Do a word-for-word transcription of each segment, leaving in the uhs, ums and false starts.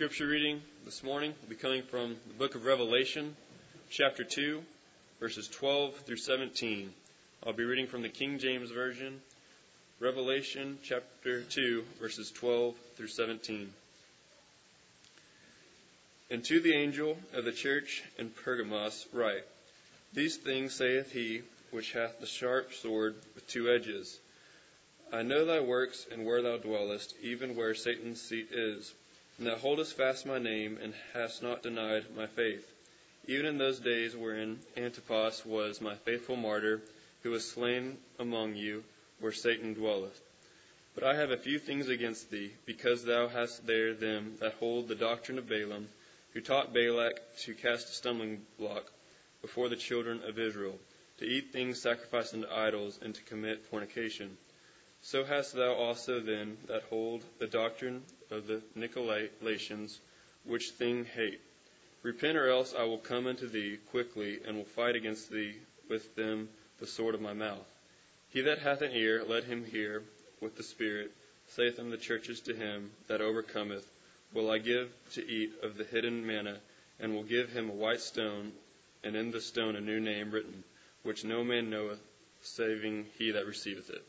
scripture reading this morning will be coming from the book of Revelation, chapter two, verses twelve through seventeen. I'll be reading from the King James Version, Revelation chapter two, verses twelve through seventeen. And to the angel of the church in Pergamos write, These things saith he which hath the sharp sword with two edges. I know thy works, and where thou dwellest, even where Satan's seat is, and thou holdest fast my name, and hast not denied my faith, even in those days wherein Antipas was my faithful martyr, who was slain among you, where Satan dwelleth. But I have a few things against thee, because thou hast there them that hold the doctrine of Balaam, who taught Balak to cast a stumbling block before the children of Israel, to eat things sacrificed unto idols, and to commit fornication. So hast thou also them that hold the doctrine of the Nicolaitans, which thing hate. Repent, or else I will come unto thee quickly, and will fight against thee with them the sword of my mouth. He that hath an ear, let him hear what the Spirit saith unto the churches. To him that overcometh will I give to eat of the hidden manna, and will give him a white stone, and in the stone a new name written, which no man knoweth, saving he that receiveth it.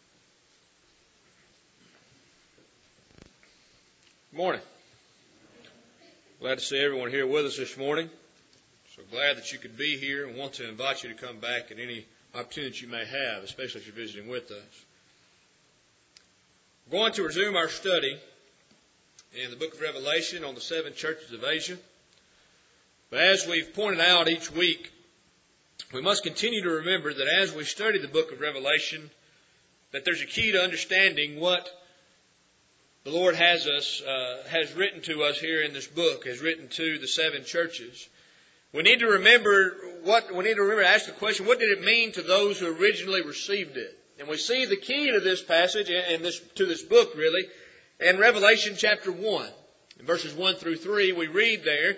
Good morning. Glad to see everyone here with us this morning. So glad that you could be here, and want to invite you to come back at any opportunity you may have, especially if you're visiting with us. We're going to resume our study in the book of Revelation on the seven churches of Asia. But as we've pointed out each week, we must continue to remember that as we study the book of Revelation, that there's a key to understanding what the Lord has us uh, has written to us here in this book, has written to the seven churches. We need to remember what we need to remember to ask the question: what did it mean to those who originally received it? And we see the key to this passage and this to this book really in Revelation chapter one, in verses one through three. We read there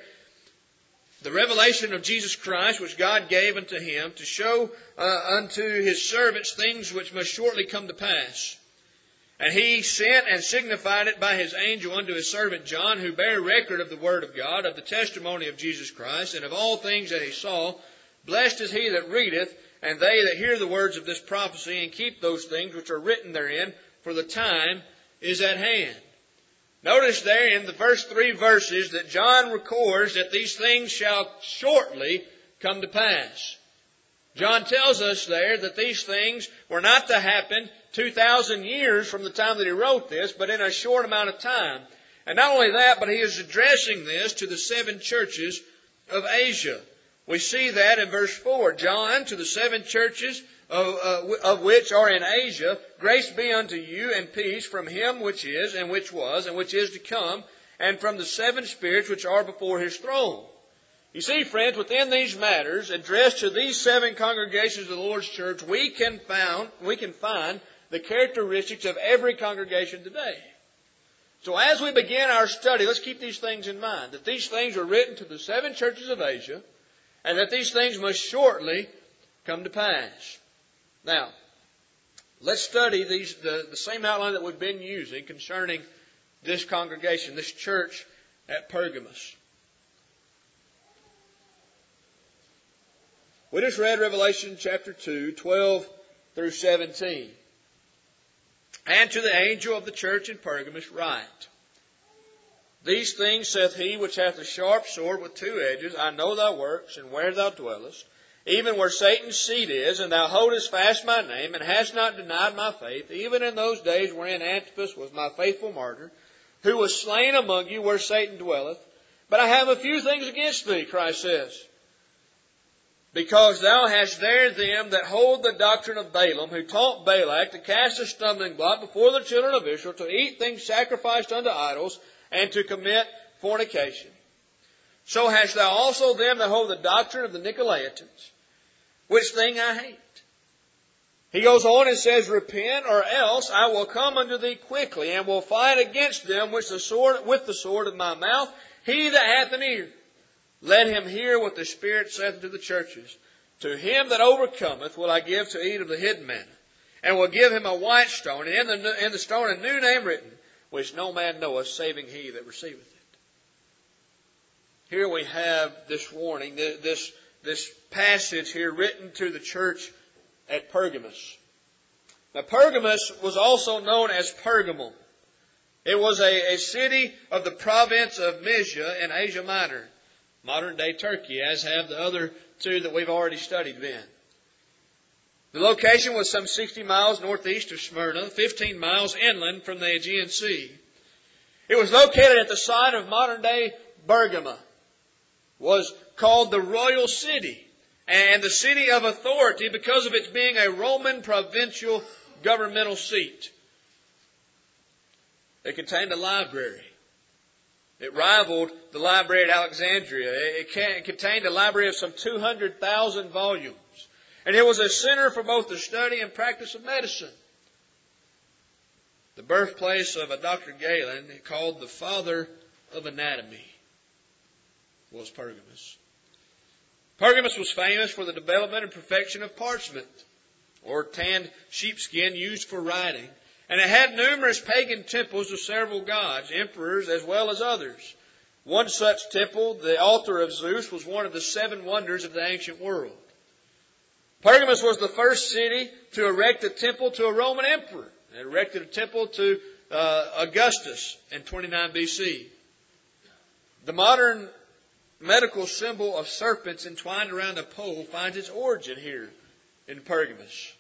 the revelation of Jesus Christ, which God gave unto him to show uh, unto his servants things which must shortly come to pass. And he sent and signified it by his angel unto his servant John, who bare record of the word of God, of the testimony of Jesus Christ, and of all things that he saw. Blessed is he that readeth, and they that hear the words of this prophecy, and keep those things which are written therein, for the time is at hand. Notice there in the first three verses that John records that these things shall shortly come to pass. John tells us there that these things were not to happen two thousand years from the time that he wrote this, but in a short amount of time. And not only that, but he is addressing this to the seven churches of Asia. We see that in verse four. John, to the seven churches of, uh, of which are in Asia, grace be unto you and peace from him which is, and which was, and which is to come, and from the seven spirits which are before his throne. You see, friends, within these matters, addressed to these seven congregations of the Lord's church, we can found, we can find the characteristics of every congregation today. So as we begin our study, let's keep these things in mind, that these things are written to the seven churches of Asia, and that these things must shortly come to pass. Now, let's study these the, the same outline that we've been using concerning this congregation, this church at Pergamos. We just read Revelation chapter two, twelve through seventeen. And to the angel of the church in Pergamos write, These things saith he which hath a sharp sword with two edges. I know thy works, and where thou dwellest, even where Satan's seat is, and thou holdest fast my name, and hast not denied my faith, even in those days wherein Antipas was my faithful martyr, who was slain among you where Satan dwelleth. But I have a few things against thee, Christ says, because thou hast there them that hold the doctrine of Balaam, who taught Balak to cast a stumbling block before the children of Israel, to eat things sacrificed unto idols, and to commit fornication. So hast thou also them that hold the doctrine of the Nicolaitans, which thing I hate. He goes on and says, Repent, or else I will come unto thee quickly, and will fight against them with the sword, with the sword of my mouth. He that hath an ear, let him hear what the Spirit saith to the churches. To him that overcometh will I give to eat of the hidden manna, and will give him a white stone, and in the, in the stone a new name written, which no man knoweth, saving he that receiveth it. here we have this warning, this, this passage here written to the church at Pergamos. Now, Pergamos was also known as Pergamum. It was a, a city of the province of Mysia in Asia Minor, modern-day Turkey, as have the other two that we've already studied then. The location was some sixty miles northeast of Smyrna, fifteen miles inland from the Aegean Sea. It was located at the site of modern-day Bergama, was called the Royal City, and the city of authority because of its being a Roman provincial governmental seat. It contained a library. It rivaled the library at Alexandria. It contained a library of some two hundred thousand volumes. And it was a center for both the study and practice of medicine. The birthplace of a Doctor Galen, called the father of anatomy, was Pergamos. Pergamos was famous for the development and perfection of parchment, or tanned sheepskin used for writing. And it had numerous pagan temples of several gods, emperors as well as others. One such temple, the altar of Zeus, was one of the seven wonders of the ancient world. Pergamos was the first city to erect a temple to a Roman emperor. It erected a temple to uh, Augustus in twenty-nine B C. The modern medical symbol of serpents entwined around a pole finds its origin here in Pergamos.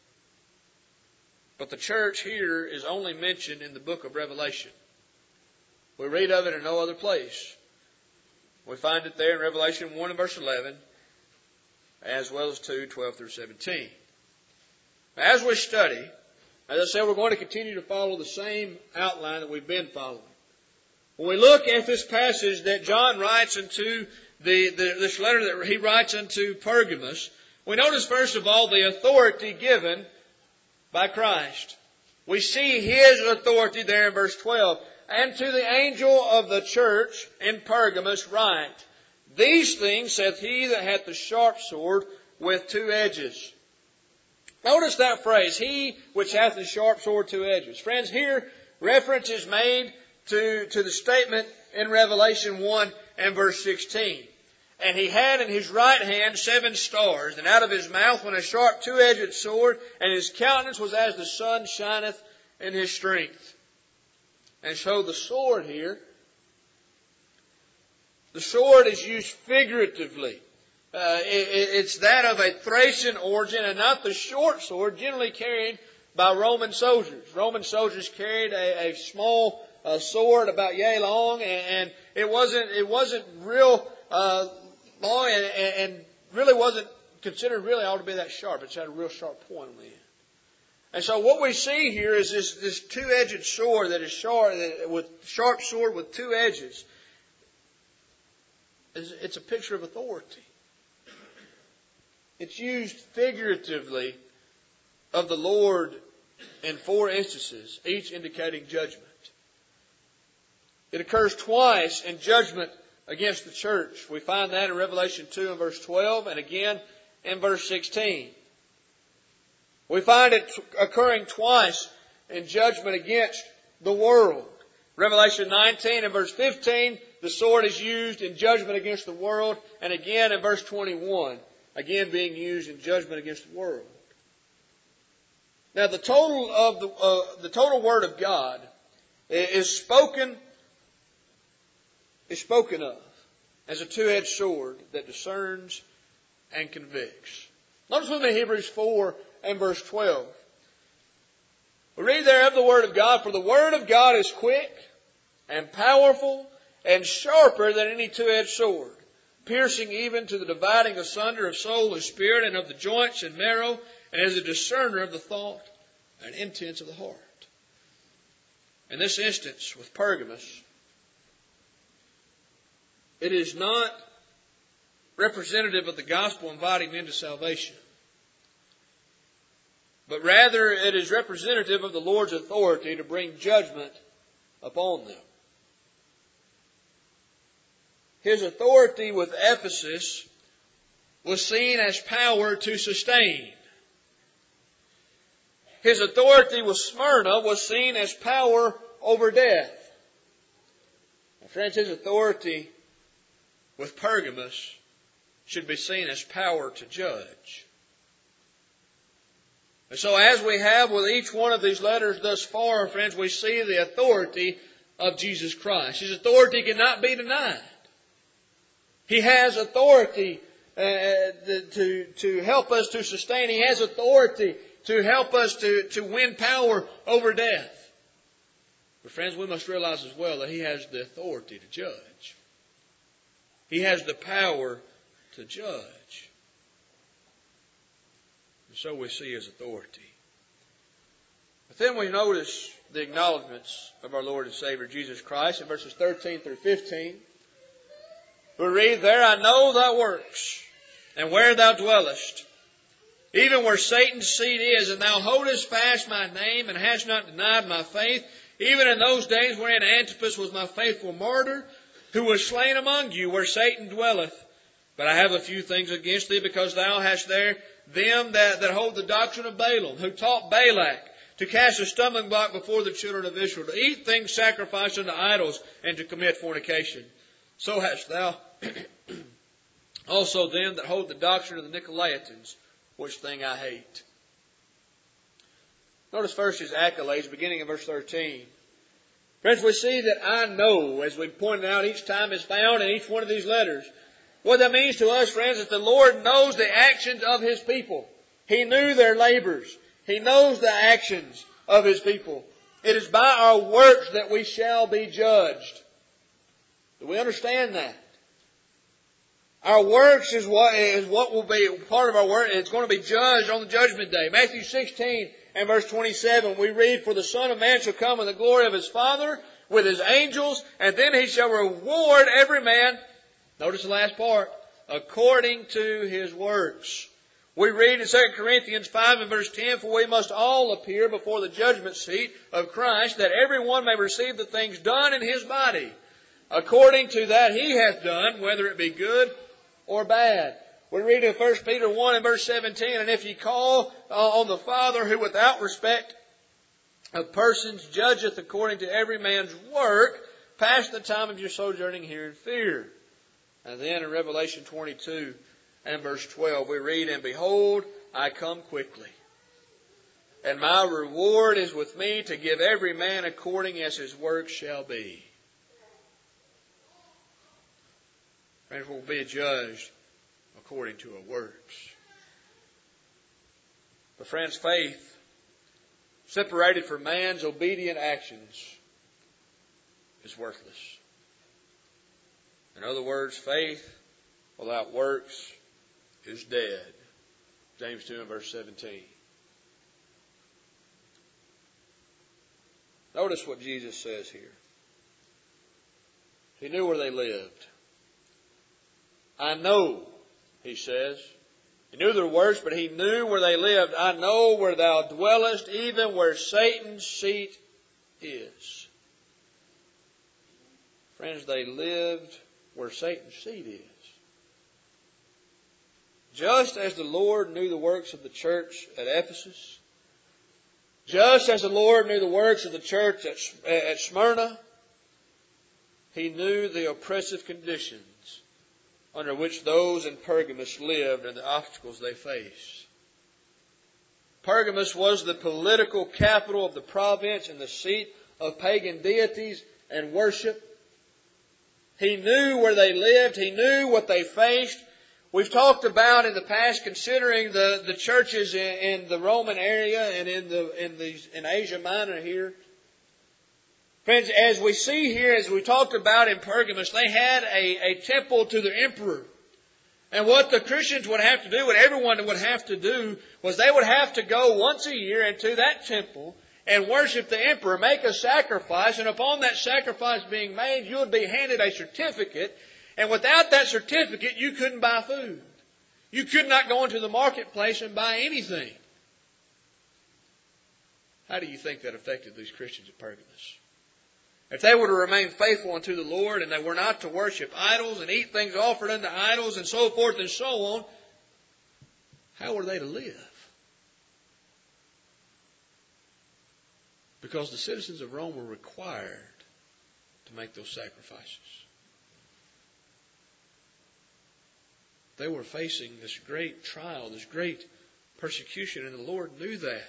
But the church here is only mentioned in the book of Revelation. We read of it in no other place. We find it there in Revelation one and verse eleven, as well as two, twelve through seventeen. As we study, as I said, we're going to continue to follow the same outline that we've been following. When we look at this passage that John writes into the, the this letter that he writes into Pergamos, we notice first of all the authority given by Christ. We see His authority there in verse twelve. And to the angel of the church in Pergamos write, These things saith he that hath the sharp sword with two edges. Notice that phrase, he which hath the sharp sword two edges. Friends, here reference is made to, to the statement in Revelation one and verse sixteen. And he had in his right hand seven stars, and out of his mouth went a sharp two-edged sword, and his countenance was as the sun shineth in his strength. And so the sword here, the sword is used figuratively. Uh, it, it's that of a Thracian origin, and not the short sword generally carried by Roman soldiers. Roman soldiers carried a, a small uh, sword about yay long, and, and it wasn't it wasn't real uh, long, and, and really wasn't considered really ought to be that sharp. It's had a real sharp point on the end. And so what we see here is this, this two-edged sword that is sharp, with sharp sword with two edges. It's a picture of authority. It's used figuratively of the Lord in four instances, each indicating judgment. It occurs twice in judgment against the church. We find that in Revelation two and verse twelve, and again in verse sixteen. We find it occurring twice in judgment against the world. Revelation nineteen and verse fifteen, the sword is used in judgment against the world, and again in verse twenty-one, again being used in judgment against the world. Now, the total of the uh, the total Word of God is spoken is spoken of as a two-edged sword that discerns and convicts. Notice with me Hebrews four and verse twelve. We read there of the Word of God, for the Word of God is quick and powerful and sharper than any two-edged sword, piercing even to the dividing asunder of soul and spirit, and of the joints and marrow, and is a discerner of the thought and intents of the heart. In this instance with Pergamos, it is not representative of the gospel inviting men to salvation, but rather it is representative of the Lord's authority to bring judgment upon them. His authority with Ephesus was seen as power to sustain. His authority with Smyrna was seen as power over death. Now, friends, His authority with Pergamos should be seen as power to judge. And so as we have with each one of these letters thus far, friends, we see the authority of Jesus Christ. His authority cannot be denied. He has authority uh, to, to help us to sustain. He has authority to help us to, to win power over death. But friends, we must realize as well that He has the authority to judge. He has the power to judge. And so we see His authority. But then we notice the acknowledgments of our Lord and Savior Jesus Christ in verses thirteen through fifteen. We read, "There I know thy works, and where thou dwellest, even where Satan's seat is, and thou holdest fast my name, and hast not denied my faith, even in those days wherein Antipas was my faithful martyr, who was slain among you, where Satan dwelleth. But I have a few things against thee, because thou hast there them that, that hold the doctrine of Balaam, who taught Balak to cast a stumbling block before the children of Israel, to eat things sacrificed unto idols, and to commit fornication. So hast thou also them that hold the doctrine of the Nicolaitans, which thing I hate." Notice first His accolades, beginning in verse thirteen. Friends, we see that "I know," as we pointed out each time, is found in each one of these letters. What that means to us, friends, is the Lord knows the actions of His people. He knew their labors. He knows the actions of His people. It is by our works that we shall be judged. Do we understand that? Our works is what, is what will be part of our work. It's going to be judged on the judgment day. Matthew sixteen and verse twenty-seven, we read, "For the Son of Man shall come in the glory of His Father with His angels, and then He shall reward every man," notice the last part, "according to his works." We read in Second Corinthians five and verse ten, "For we must all appear before the judgment seat of Christ, that every one may receive the things done in his body, according to that he hath done, whether it be good or bad." We read in First Peter one and verse seventeen, "And if ye call on the Father, who without respect of persons judgeth according to every man's work, pass the time of your sojourning here in fear." And then in Revelation twenty-two and verse twelve, we read, "And behold, I come quickly, and my reward is with me to give every man according as his work shall be." Friends, we'll be judged according to our works. But friends, faith separated from man's obedient actions is worthless. In other words, faith without works is dead. James two and verse seventeen. Notice what Jesus says here. He knew where they lived. "I know," He says. He knew their works, but He knew where they lived. "I know where thou dwellest, even where Satan's seat is." Friends, they lived where Satan's seat is. Just as the Lord knew the works of the church at Ephesus, just as the Lord knew the works of the church at, at Smyrna, He knew the oppressive conditions under which those in Pergamos lived and the obstacles they faced. Pergamos was the political capital of the province and the seat of pagan deities and worship. He knew where they lived. He knew what they faced. We've talked about in the past, considering the, the churches in, in the Roman area and in the in the in Asia Minor here. Friends, as we see here, as we talked about in Pergamos, they had a, a temple to the emperor. And what the Christians would have to do, what everyone would have to do, was they would have to go once a year into that temple and worship the emperor, make a sacrifice, and upon that sacrifice being made, you would be handed a certificate. And without that certificate, you couldn't buy food. You could not go into the marketplace and buy anything. How do you think that affected these Christians at Pergamos? If they were to remain faithful unto the Lord, and they were not to worship idols and eat things offered unto idols and so forth and so on, how were they to live? Because the citizens of Rome were required to make those sacrifices. They were facing this great trial, this great persecution, and the Lord knew that.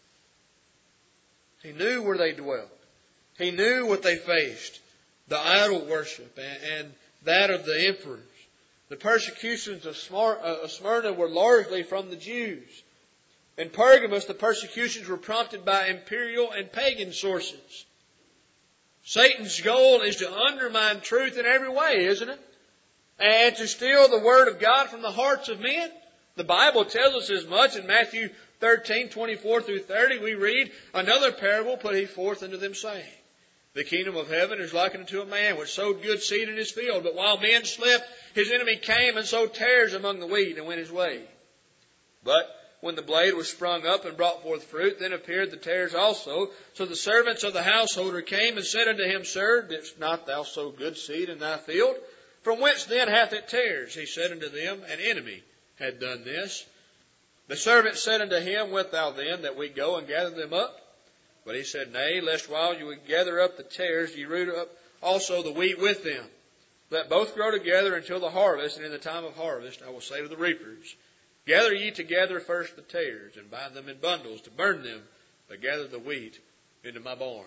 He knew where they dwelt. He knew what they faced, the idol worship and, and that of the emperors. The persecutions of Smyrna were largely from the Jews. In Pergamos, the persecutions were prompted by imperial and pagan sources. Satan's goal is to undermine truth in every way, isn't it? And to steal the Word of God from the hearts of men. The Bible tells us as much in Matthew thirteen, twenty-four through thirty. We read, "Another parable put he forth unto them, saying, The kingdom of heaven is likened unto a man which sowed good seed in his field. But while men slept, his enemy came and sowed tares among the wheat and went his way. But when the blade was sprung up and brought forth fruit, then appeared the tares also. So the servants of the householder came and said unto him, Sir, didst not thou sow good seed in thy field? From whence then hath it tares? He said unto them, An enemy had done this. The servant said unto him, Wilt thou then that we go and gather them up? But he said, Nay, lest while you would gather up the tares, ye root up also the wheat with them. Let both grow together until the harvest, and in the time of harvest I will say to the reapers, Gather ye together first the tares, and bind them in bundles to burn them, but gather the wheat into my barn.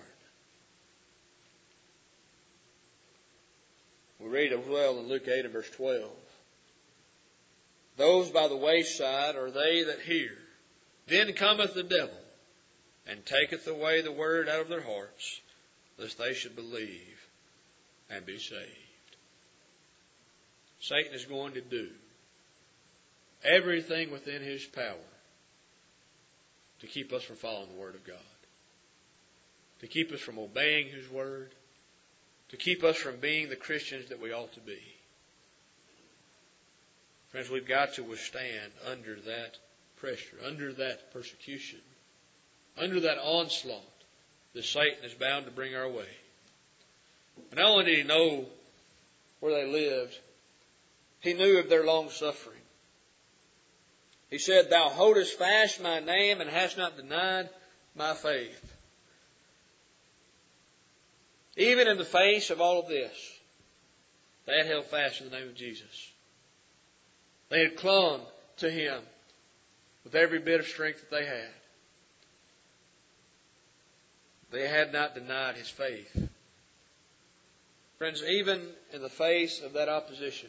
We read as well in Luke eight and verse twelve. Those by the wayside are they that hear. Then cometh the devil, and taketh away the word out of their hearts, lest they should believe and be saved. Satan is going to do everything within his power to keep us from following the Word of God, to keep us from obeying His Word, to keep us from being the Christians that we ought to be. Friends, we've got to withstand under that pressure, under that persecution, under that onslaught that Satan is bound to bring our way. And not only did he know where they lived, he knew of their long suffering. He said, Thou holdest fast my name and hast not denied my faith. Even in the face of all of this, they had held fast to the name of Jesus. They had clung to Him with every bit of strength that they had. They had not denied His faith. Friends, even in the face of that opposition,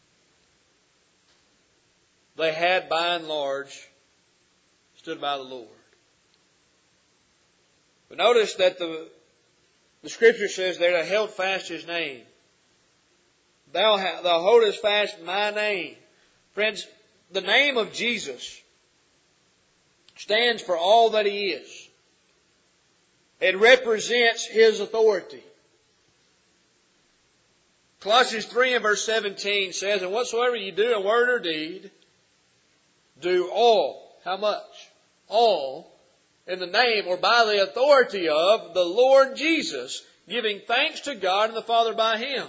they had, by and large, stood by the Lord. But notice that the, the Scripture says there, they held fast His name. Thou, thou holdest fast my name. Friends, the name of Jesus stands for all that He is. It represents His authority. Colossians three and verse seventeen says, And whatsoever ye do in word or deed, do all. How much? All in the name or by the authority of the Lord Jesus, giving thanks to God and the Father by Him.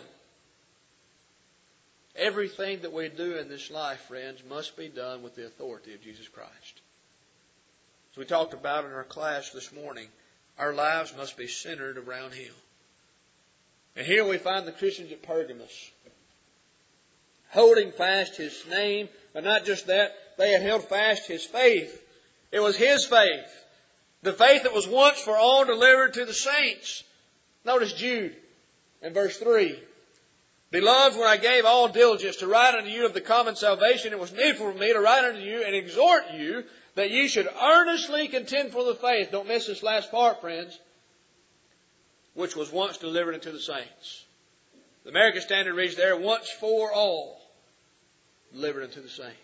Everything that we do in this life, friends, must be done with the authority of Jesus Christ. As we talked about in our class this morning, our lives must be centered around Him. And here we find the Christians at Pergamos, holding fast His name, but not just that, they had held fast His faith. It was His faith. The faith that was once for all delivered to the saints. Notice Jude in verse three. Beloved, when I gave all diligence to write unto you of the common salvation, it was needful for me to write unto you and exhort you that ye should earnestly contend for the faith. Don't miss this last part, friends. Which was once delivered unto the saints. The American Standard reads there, once for all delivered unto the saints.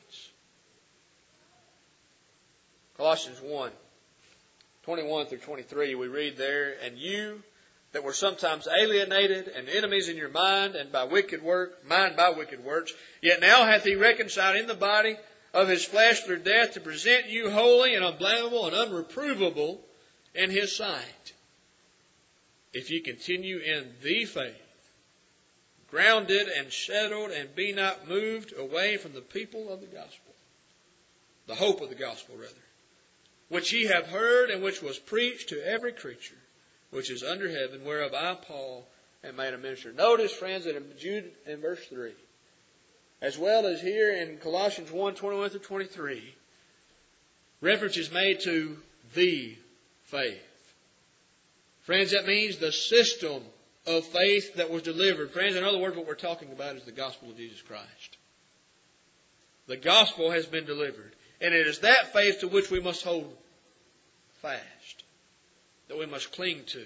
Colossians one, twenty-one through twenty-three, we read there, And you that were sometimes alienated and enemies in your mind and by wicked work, mind by wicked works, yet now hath He reconciled in the body of His flesh through death to present you holy and unblameable and unreprovable in His sight. If ye continue in the faith, grounded and settled, and be not moved away from the people of the gospel, the hope of the gospel rather, which ye have heard and which was preached to every creature which is under heaven, whereof I, Paul, am made a minister. Notice, friends, that in Jude in verse three, as well as here in Colossians one, twenty-one through twenty-three, reference is made to the faith. Friends, that means the system of faith that was delivered. Friends, in other words, what we're talking about is the gospel of Jesus Christ. The gospel has been delivered. And it is that faith to which we must hold fast, that we must cling to.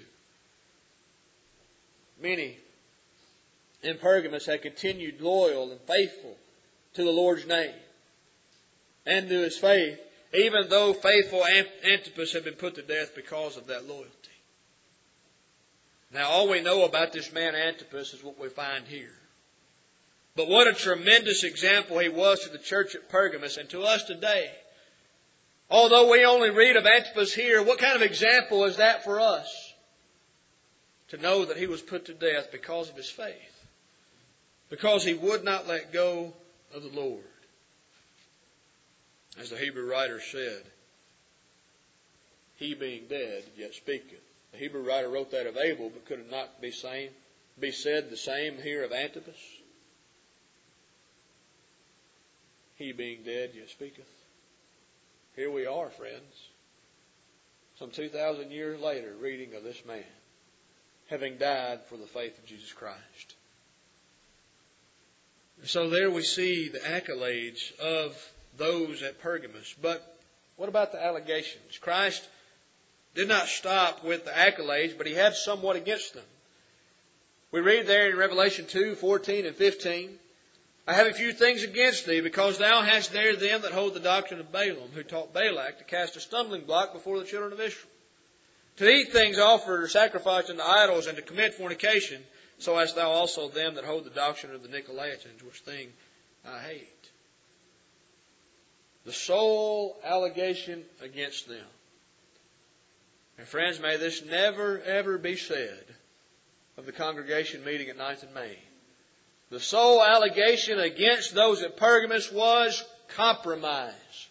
Many in Pergamos had continued loyal and faithful to the Lord's name and to His faith, even though faithful Antipas had been put to death because of that loyalty. Now, all we know about this man Antipas is what we find here. But what a tremendous example he was to the church at Pergamos and to us today. Although we only read of Antipas here, what kind of example is that for us? To know that he was put to death because of his faith. Because he would not let go of the Lord. As the Hebrew writer said, he being dead yet speaketh. The Hebrew writer wrote that of Abel, but could it not be same, be said the same here of Antipas? He being dead yet speaketh. Here we are, friends, some two thousand years later, reading of this man, having died for the faith of Jesus Christ. So there we see the accolades of those at Pergamos. But what about the allegations? Christ did not stop with the accolades, but He had somewhat against them. We read there in Revelation two, fourteen and fifteen, I have a few things against thee, because thou hast there them that hold the doctrine of Balaam, who taught Balak to cast a stumbling block before the children of Israel, to eat things offered or sacrificed unto idols, and to commit fornication, so hast thou also them that hold the doctrine of the Nicolaitans, which thing I hate. The sole allegation against them. And friends, may this never, ever be said of the congregation meeting at ninth and Main. The sole allegation against those at Pergamos was compromise.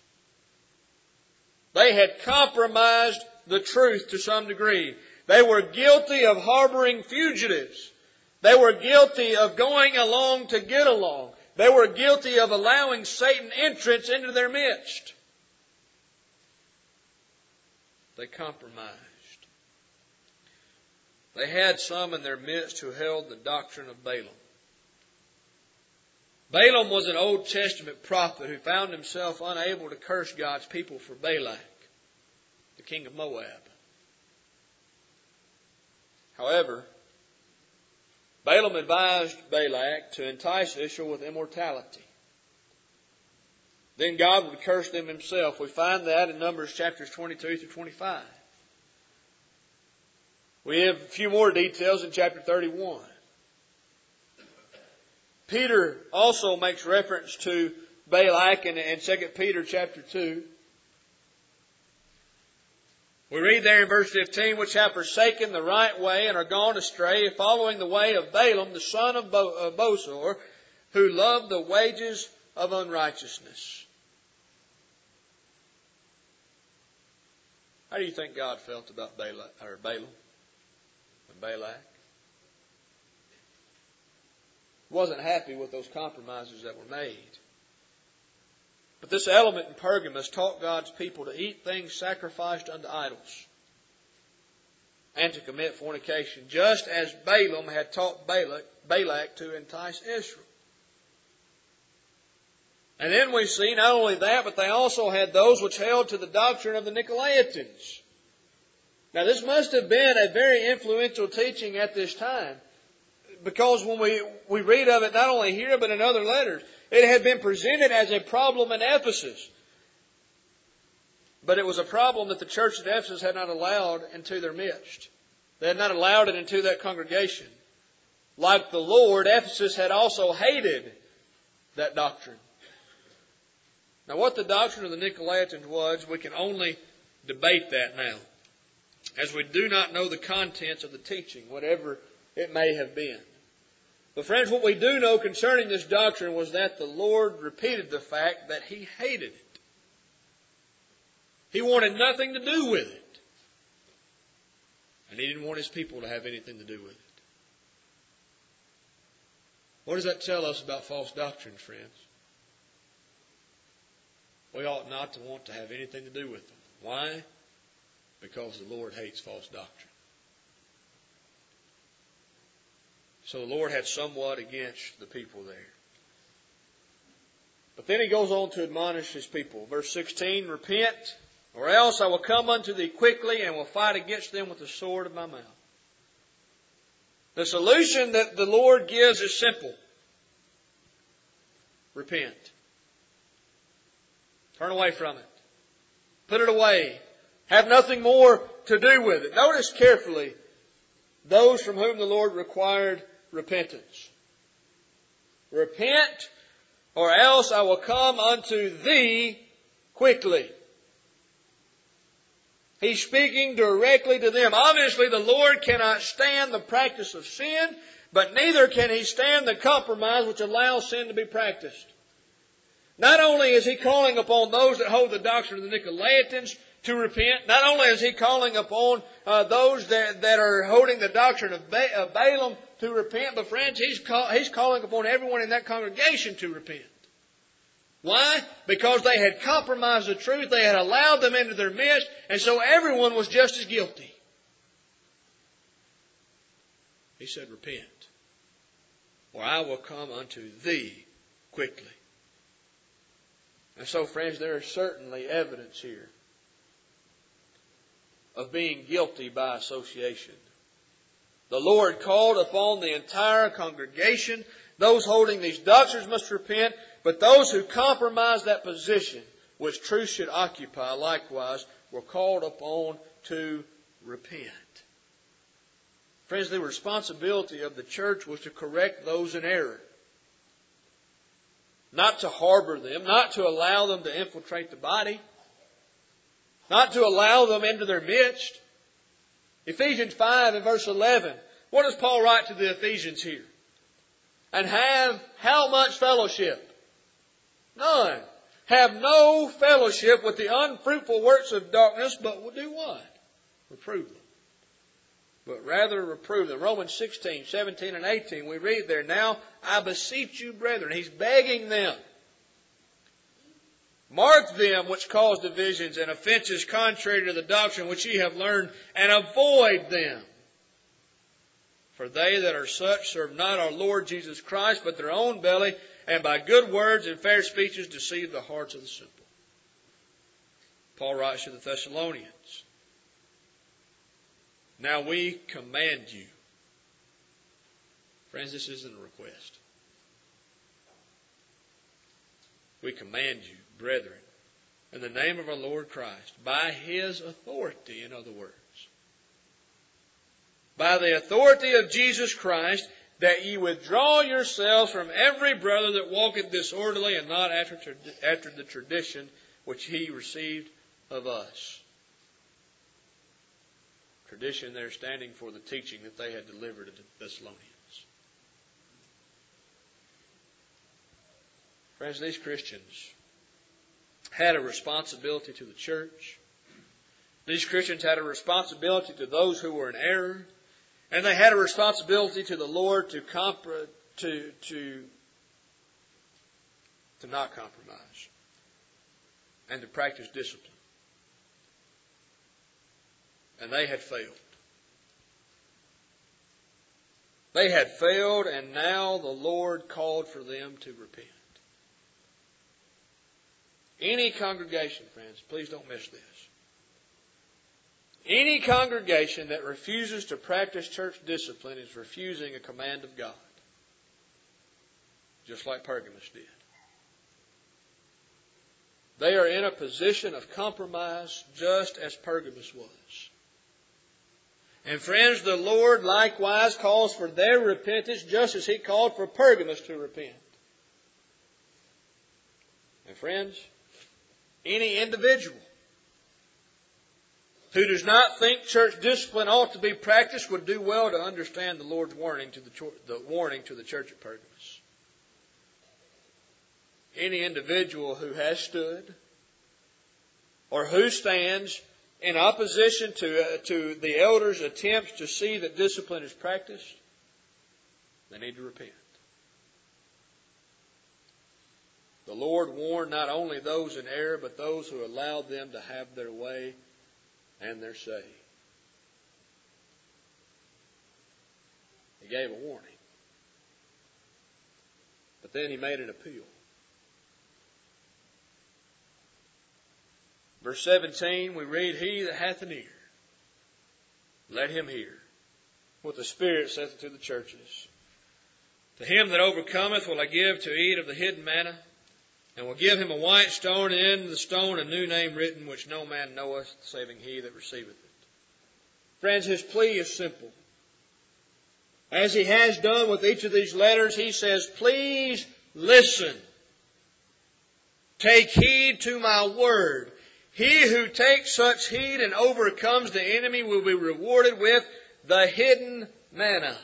They had compromised the truth to some degree. They were guilty of harboring fugitives. They were guilty of going along to get along. They were guilty of allowing Satan entrance into their midst. They compromised. They had some in their midst who held the doctrine of Balaam. Balaam was an Old Testament prophet who found himself unable to curse God's people for Balak, the king of Moab. However, Balaam advised Balak to entice Israel with immortality. Then God would curse them Himself. We find that in Numbers chapters twenty-two through twenty-five. We have a few more details in chapter thirty-one. Peter also makes reference to Balak in, in Second Peter chapter two. We read there in verse fifteen, which have forsaken the right way and are gone astray, following the way of Balaam, the son of Bo- uh, Bosor, who loved the wages of unrighteousness. How do you think God felt about Balak, or Balaam and Balak? He wasn't happy with those compromises that were made. But this element in Pergamos taught God's people to eat things sacrificed unto idols and to commit fornication, just as Balaam had taught Balak, Balak to entice Israel. And then we see not only that, but they also had those which held to the doctrine of the Nicolaitans. Now this must have been a very influential teaching at this time, because when we, we read of it not only here but in other letters, it had been presented as a problem in Ephesus. But it was a problem that the church at Ephesus had not allowed into their midst. They had not allowed it into that congregation. Like the Lord, Ephesus had also hated that doctrine. Now what the doctrine of the Nicolaitans was, we can only debate that now, as we do not know the contents of the teaching, whatever it may have been. But friends, what we do know concerning this doctrine was that the Lord repeated the fact that He hated it. He wanted nothing to do with it. And He didn't want His people to have anything to do with it. What does that tell us about false doctrines, friends? We ought not to want to have anything to do with them. Why? Because the Lord hates false doctrine. So the Lord had somewhat against the people there. But then he goes on to admonish his people. Verse sixteen, repent, or else I will come unto thee quickly and will fight against them with the sword of my mouth. The solution that the Lord gives is simple. Repent. Turn away from it. Put it away. Have nothing more to do with it. Notice carefully those from whom the Lord required repentance. Repent, or else I will come unto thee quickly. He's speaking directly to them. Obviously, the Lord cannot stand the practice of sin, but neither can He stand the compromise which allows sin to be practiced. Not only is He calling upon those that hold the doctrine of the Nicolaitans to repent, not only is He calling upon uh, those that, that are holding the doctrine of, ba- of Balaam to repent, but friends, he's, call, he's calling upon everyone in that congregation to repent. Why? Because they had compromised the truth, they had allowed them into their midst, and so everyone was just as guilty. He said, repent, or I will come unto thee quickly. And so, friends, there is certainly evidence here of being guilty by association. The Lord called upon the entire congregation. Those holding these doctrines must repent, but those who compromise that position which truth should occupy likewise were called upon to repent. Friends, the responsibility of the church was to correct those in error. Not to harbor them, not to allow them to infiltrate the body, not to allow them into their midst. Ephesians five and verse eleven. What does Paul write to the Ephesians here? And have how much fellowship? None. Have no fellowship with the unfruitful works of darkness, but will do what? Reprove them. But rather reprove them. Romans sixteen, seventeen, and eighteen, we read there, now I beseech you, brethren. He's begging them. Mark them which cause divisions and offenses contrary to the doctrine which ye have learned, and avoid them. For they that are such serve not our Lord Jesus Christ, but their own belly, and by good words and fair speeches deceive the hearts of the simple. Paul writes to the Thessalonians, now we command you. Friends, this isn't a request. We command you, brethren, in the name of our Lord Christ, by His authority, in other words, by the authority of Jesus Christ, that ye withdraw yourselves from every brother that walketh disorderly and not after, after the tradition which he received of us. Tradition there standing for the teaching that they had delivered to the Thessalonians. Friends, these Christians had a responsibility to the church. These Christians had a responsibility to those who were in error. And they had a responsibility to the Lord to compro- to to to not compromise and to practice discipline. And they had failed. They had failed, and now the Lord called for them to repent. Any congregation, friends, please don't miss this. Any congregation that refuses to practice church discipline is refusing a command of God. Just like Pergamos did. They are in a position of compromise just as Pergamos was. And friends, the Lord likewise calls for their repentance just as He called for Pergamos to repent. And friends, any individual who does not think church discipline ought to be practiced would do well to understand the Lord's warning to the, the warning to the church at Pergamos. Any individual who has stood or who stands in opposition to, uh, to the elders' attempts to see that discipline is practiced, they need to repent. The Lord warned not only those in error, but those who allowed them to have their way and their say. He gave a warning. But then he made an appeal. Verse seventeen, we read, He that hath an ear, let him hear what the Spirit saith unto the churches. To him that overcometh will I give to eat of the hidden manna, and will give him a white stone, and in the stone a new name written, which no man knoweth, saving he that receiveth it. Friends, his plea is simple. As he has done with each of these letters, he says, please listen. Take heed to my word. He who takes such heed and overcomes the enemy will be rewarded with the hidden manna.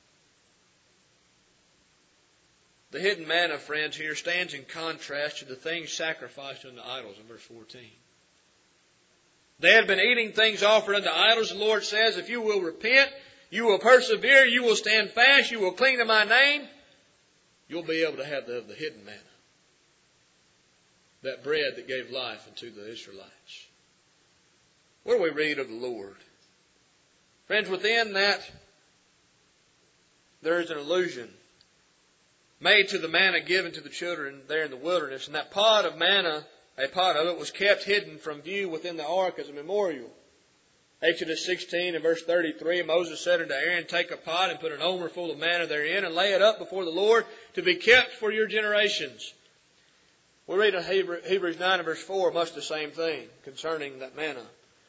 The hidden manna, friends, here stands in contrast to the things sacrificed unto idols in verse fourteen. They had been eating things offered unto idols. The Lord says, if you will repent, you will persevere, you will stand fast, you will cling to my name, you'll be able to have the, the hidden manna. That bread that gave life unto the Israelites. What do we read of the Lord? Friends, within that, there is an allusion made to the manna given to the children there in the wilderness. And that pot of manna, a pot of it, was kept hidden from view within the ark as a memorial. Exodus sixteen and verse thirty-three, Moses said unto Aaron, take a pot and put an omer full of manna therein, and lay it up before the Lord to be kept for your generations. We read in Hebrews nine and verse four much the same thing concerning that manna.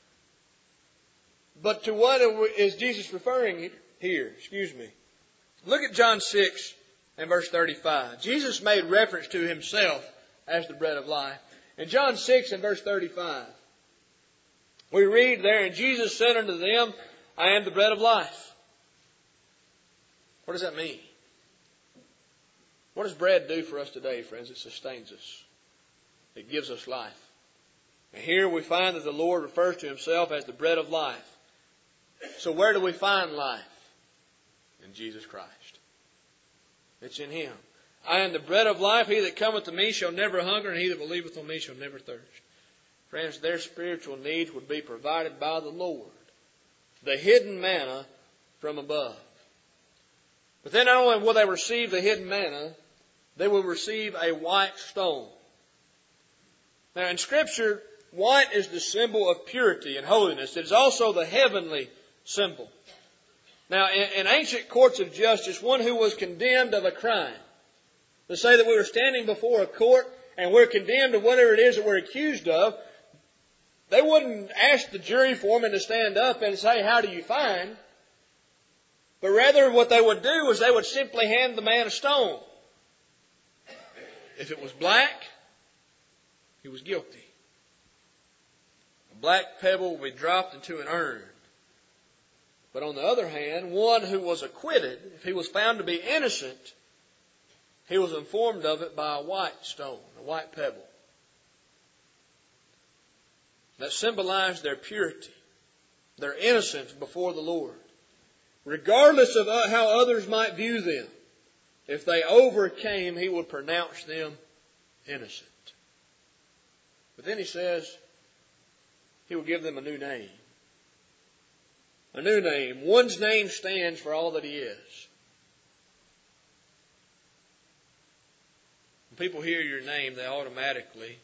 But to what is Jesus referring here? Excuse me. Look at John six and verse thirty-five. Jesus made reference to himself as the bread of life. In John six and verse thirty-five, we read there, and Jesus said unto them, I am the bread of life. What does that mean? What does bread do for us today, friends? It sustains us. It gives us life. And here we find that the Lord refers to himself as the bread of life. So where do we find life? In Jesus Christ. It's in him. I am the bread of life. He that cometh to me shall never hunger, and he that believeth on me shall never thirst. Friends, their spiritual needs would be provided by the Lord. The hidden manna from above. But then not only will they receive the hidden manna, they will receive a white stone. Now in Scripture, white is the symbol of purity and holiness. It is also the heavenly symbol. Now in, in ancient courts of justice, one who was condemned of a crime, to say that we were standing before a court and we're condemned of whatever it is that we're accused of, they wouldn't ask the jury foreman to stand up and say, how do you find? But rather what they would do is they would simply hand the man a stone. If it was black, he was guilty. A black pebble would be dropped into an urn. But on the other hand, one who was acquitted, if he was found to be innocent, he was informed of it by a white stone, a white pebble. That symbolized their purity, their innocence before the Lord. Regardless of how others might view them, if they overcame, he would pronounce them innocent. But then he says, he will give them a new name. A new name. One's name stands for all that he is. When people hear your name, they automatically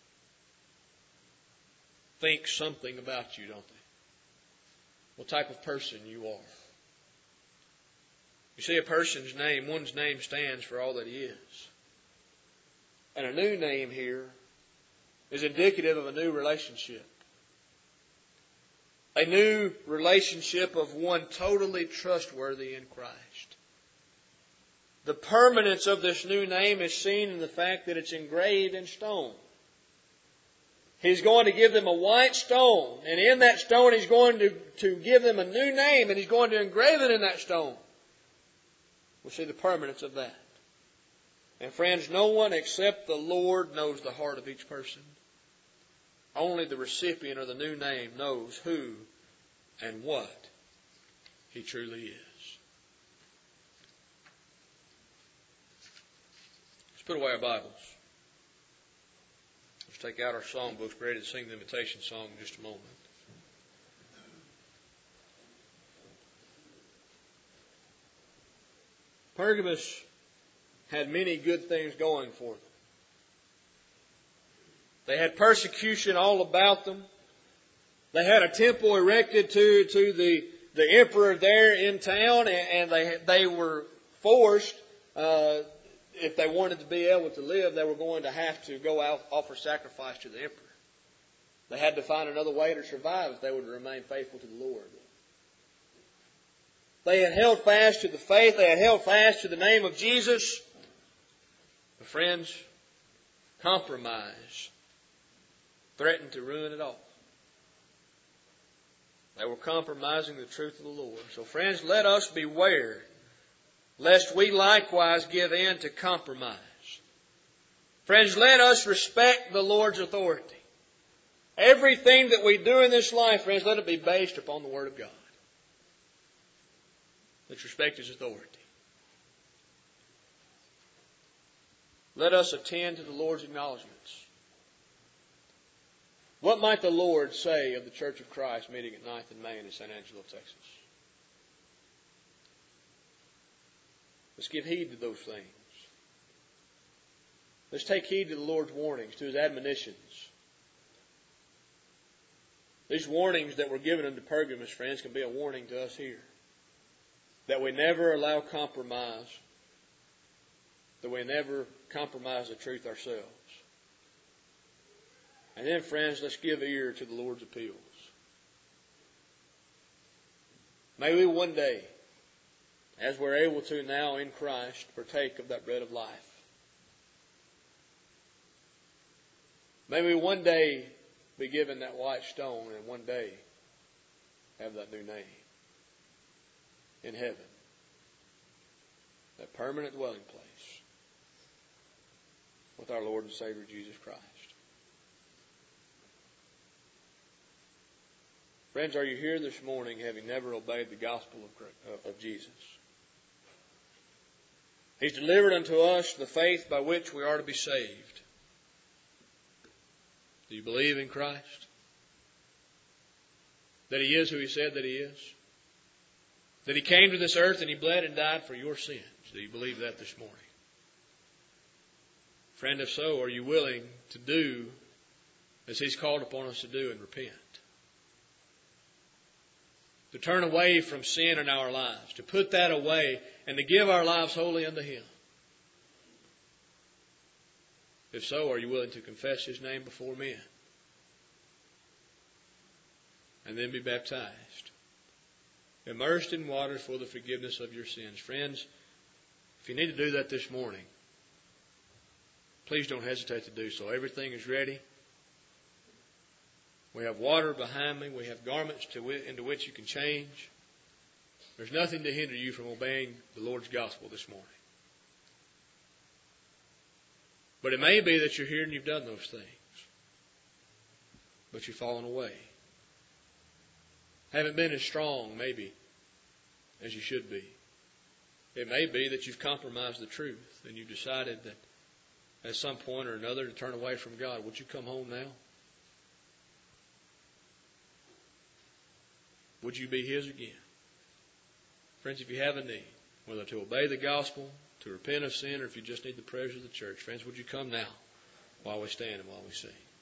think something about you, don't they? What type of person you are. You see, a person's name, one's name stands for all that he is. And a new name here is indicative of a new relationship. A new relationship of one totally trustworthy in Christ. The permanence of this new name is seen in the fact that it's engraved in stone. He's going to give them a white stone, and in that stone He's going to, to give them a new name, and He's going to engrave it in that stone. We'll see the permanence of that. And friends, no one except the Lord knows the heart of each person. Only the recipient of the new name knows who and what he truly is. Let's put away our Bibles. take out our songbooks, ready to sing the invitation song in just a moment. Pergamos had many good things going for them. They had persecution all about them. They had a temple erected to, to the, the emperor there in town, and, and they, they were forced, uh, if they wanted to be able to live, they were going to have to go out, offer sacrifice to the emperor. They had to find another way to survive if they were to remain faithful to the Lord. They had held fast to the faith. They had held fast to the name of Jesus. But friends, compromise threatened to ruin it all. They were compromising the truth of the Lord. So friends, let us beware lest we likewise give in to compromise. Friends, let us respect the Lord's authority. Everything that we do in this life, friends, let it be based upon the Word of God. Let's respect His authority. Let us attend to the Lord's acknowledgments. What might the Lord say of the Church of Christ meeting at ninth and Main in San Angelo, Texas? Let's give heed to those things. Let's take heed to the Lord's warnings, to His admonitions. These warnings that were given unto Pergamos, friends, can be a warning to us here. That we never allow compromise. That we never compromise the truth ourselves. And then, friends, let's give ear to the Lord's appeals. May we one day, as we're able to now in Christ, partake of that bread of life. May we one day be given that white stone and one day have that new name in heaven. That permanent dwelling place with our Lord and Savior Jesus Christ. Friends, are you here this morning having never obeyed the gospel of, of Jesus? He's delivered unto us the faith by which we are to be saved. Do you believe in Christ? That He is who He said that He is? That He came to this earth and He bled and died for your sins? Do you believe that this morning? Friend, if so, are you willing to do as He's called upon us to do and repent? To turn away from sin in our lives, to put that away, and to give our lives wholly unto Him. If so, are you willing to confess His name before men? And then be baptized. Immersed in water for the forgiveness of your sins. Friends, if you need to do that this morning, please don't hesitate to do so. Everything is ready. We have water behind me. We have garments to w- into which you can change. There's nothing to hinder you from obeying the Lord's gospel this morning. But it may be that you're here and you've done those things. But you've fallen away. Haven't been as strong, maybe, as you should be. It may be that you've compromised the truth and you've decided that at some point or another to turn away from God. Would you come home now? Would you be His again? Friends, if you have a need, whether to obey the gospel, to repent of sin, or if you just need the prayers of the church, friends, would you come now while we stand and while we sing?